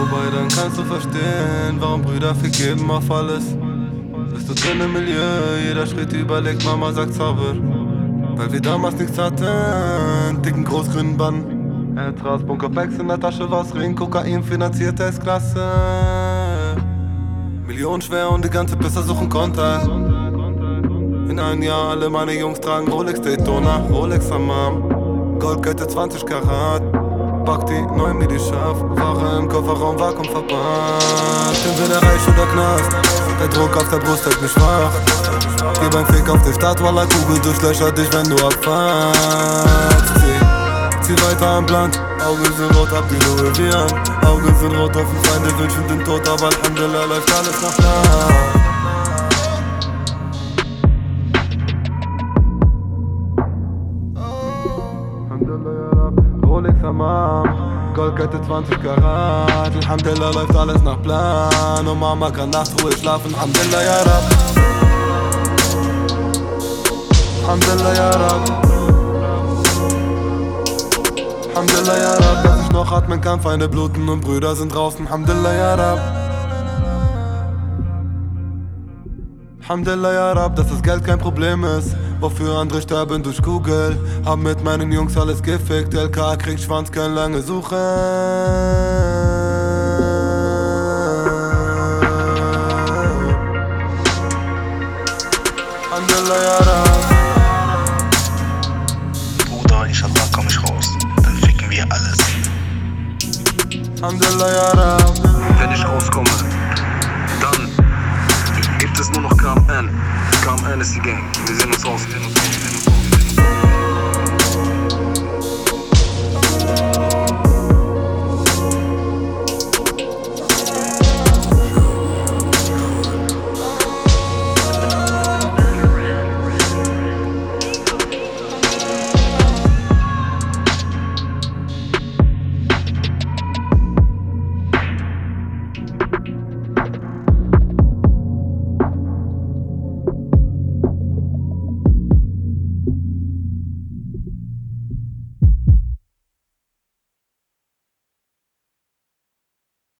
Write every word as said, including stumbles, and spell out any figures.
vorbei, dann kannst du verstehen, warum Brüder vergeben auf alles. Bist du drin im Milieu, jeder Schritt überlegt, Mama sagt sauber. Weil wir damals nichts hatten, dicken großgrünen Bann. Etwas Bunkerpacks in der Tasche, was Ring, Kokain, finanzierte S-Klasse. Millionen schwer und die ganze Pisse suchen Kontakt. In einem Jahr alle meine Jungs tragen Rolex Daytona, Rolex am Arm. Goldkette zwanzig Karat, Bakti, neu Midi scharf. Ware im Kofferraum, Vakuum verpackt. Entweder reich oder Knast, der Druck auf der Brust hält mich schwach. Gib ein Fick auf die Stadt, Wallah, Kugel durchlöchert dich, wenn du abfährst. Zieh, zieh weiter am Plan, Augen sind rot, ab die Louis Vuitton. Augen sind rot, auf den Feinde wünschen den Tod, aber Alhamdulillah läuft alles nach Plan. Rolex am Arm, Goldkette zwanzig Karat. Alhamdulillah läuft alles nach Plan. Und Mama kann nachts ruhig schlafen. Alhamdulillah ya Rab. Alhamdulillah ya Rab. Alhamdulillah ya Rab, dass ich noch atmen kann. Feinde bluten und Brüder sind draußen. Alhamdulillah ya Rab. Alhamdulillah ya Rab, dass das Geld kein Problem ist. Wofür andere sterben durch Google. Hab mit meinen Jungs alles gefickt. L K kriegt Schwanz, keine lange Suche. Alhamdulillah ya Rab. Bruder, inshallah komm ich raus. Dann ficken wir alles. Alhamdulillah ya Rab. Wenn ich rauskomme, dann gibt es nur noch K M N. K M N ist die Gang. Wir sehen uns raus.